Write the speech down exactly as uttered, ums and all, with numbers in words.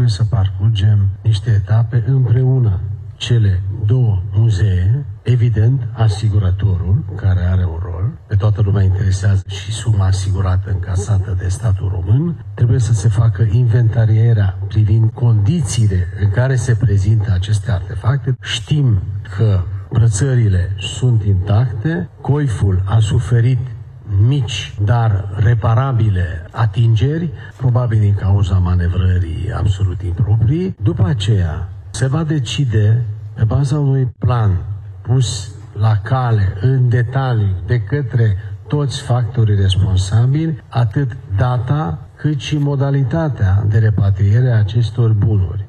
trebuie să parcurgem niște etape împreună. Cele două muzee, evident, asigurătorul, care are un rol, pe toată lumea interesează și suma asigurată încasată de statul român, trebuie să se facă inventarierea privind condițiile în care se prezintă aceste artefacte. Știm că brățările sunt intacte, coiful a suferit mici, dar reparabile atingeri, probabil din cauza manevrării absolut improprii. După aceea, se va decide, pe baza unui plan pus la cale, în detaliu, de către toți factorii responsabili, atât data cât și modalitatea de repatriere a acestor bunuri.